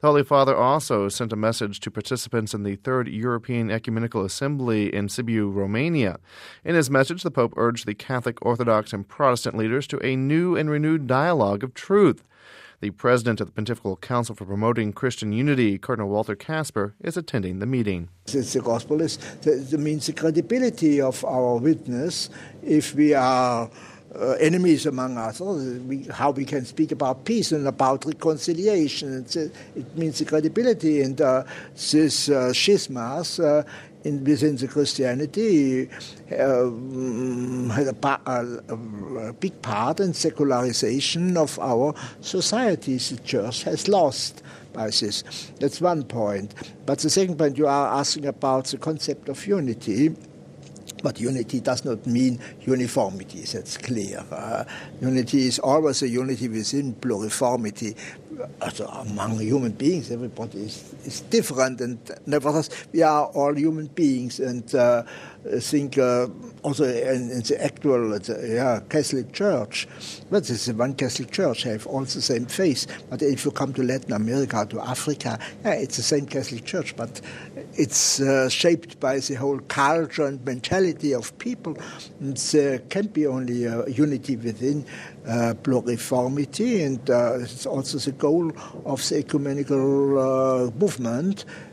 The Holy Father also sent a message to participants in the Third European Ecumenical Assembly in Sibiu, Romania. In his message, the Pope urged the Catholic, Orthodox, and Protestant leaders to a new and renewed dialogue of truth. The president of the Pontifical Council for Promoting Christian Unity, Cardinal Walter Kasper, is attending the meeting. The gospel means the credibility of our witness. If we are enemies among us, how we can speak about peace and about reconciliation. It means the credibility, and these schismas within the Christianity had a big part in secularization of our societies. The Church has lost by this. That's one point. But the second point, you are asking about the concept of unity. But unity does not mean uniformity, that's clear. Unity is always a unity within pluriformity. Among human beings, everybody is different, and nevertheless, we are all human beings. And I think also in the actual Catholic Church, but this is one Catholic Church, have all the same faith. But if you come to Latin America, to Africa, it's the same Catholic Church, but it's shaped by the whole culture and mentality of people. And there can be only unity within pluriformity, and it's also the goal of the ecumenical movement.